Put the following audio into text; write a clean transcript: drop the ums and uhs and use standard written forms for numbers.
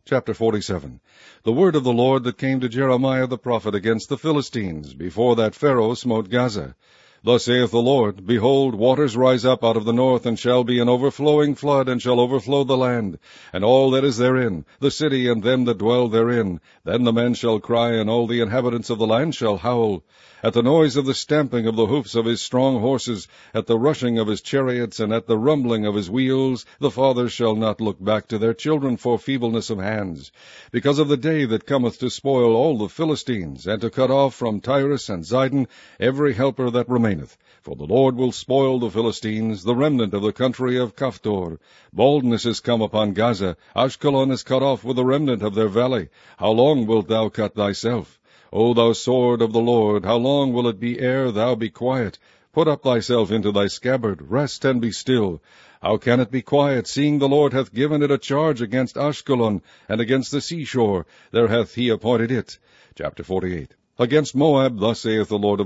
Chapter 47. The word of the Lord that came to Jeremiah the prophet against the Philistines, before that Pharaoh smote Gaza. Thus saith the Lord, Behold, waters rise up out of the north, and shall be an overflowing flood, and shall overflow the land, and all that is therein, the city and them that dwell therein. Then the men shall cry, and all the inhabitants of the land shall howl. At the noise of the stamping of the hoofs of his strong horses, at the rushing of his chariots, and at the rumbling of his wheels, the fathers shall not look back to their children for feebleness of hands, because of the day that cometh to spoil all the Philistines, and to cut off from Tyrus and Zidon every helper that remaineth. For the Lord will spoil the Philistines, the remnant of the country of Caphtor. Baldness is come upon Gaza. Ashkelon is cut off with the remnant of their valley. How long wilt thou cut thyself? O thou sword of the Lord, how long will it be ere thou be quiet? Put up thyself into thy scabbard, rest and be still. How can it be quiet, seeing the Lord hath given it a charge against Ashkelon, and against the seashore? There hath he appointed it. Chapter 48. Against Moab, thus saith the Lord of